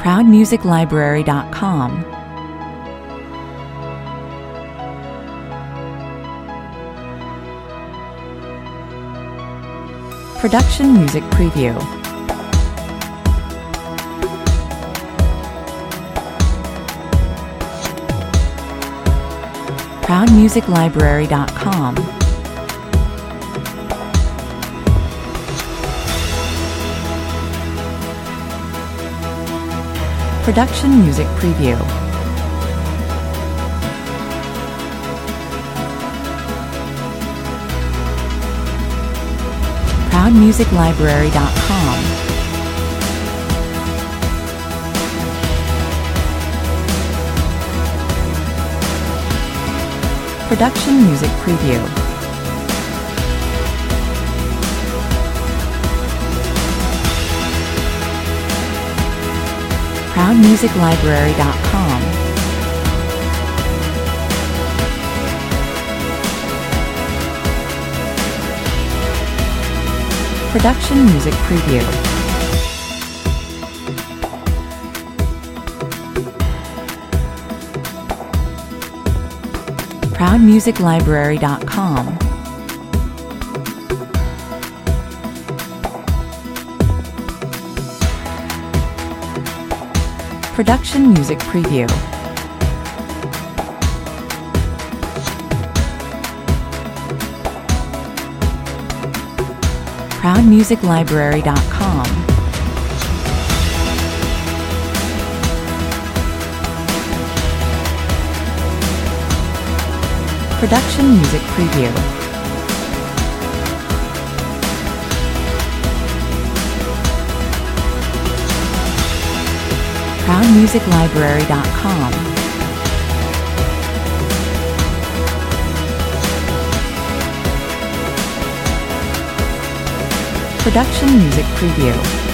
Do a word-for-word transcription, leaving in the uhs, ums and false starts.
proud music library dot com, Production Music Preview, proud music library dot com, Production Music Preview, proud music library dot com, Production Music Preview, proud music library dot com, Production Music Preview, proud music library dot com, Production Music Preview, proud music library dot com, Production Music Preview, proud music library dot com, Production Music Preview.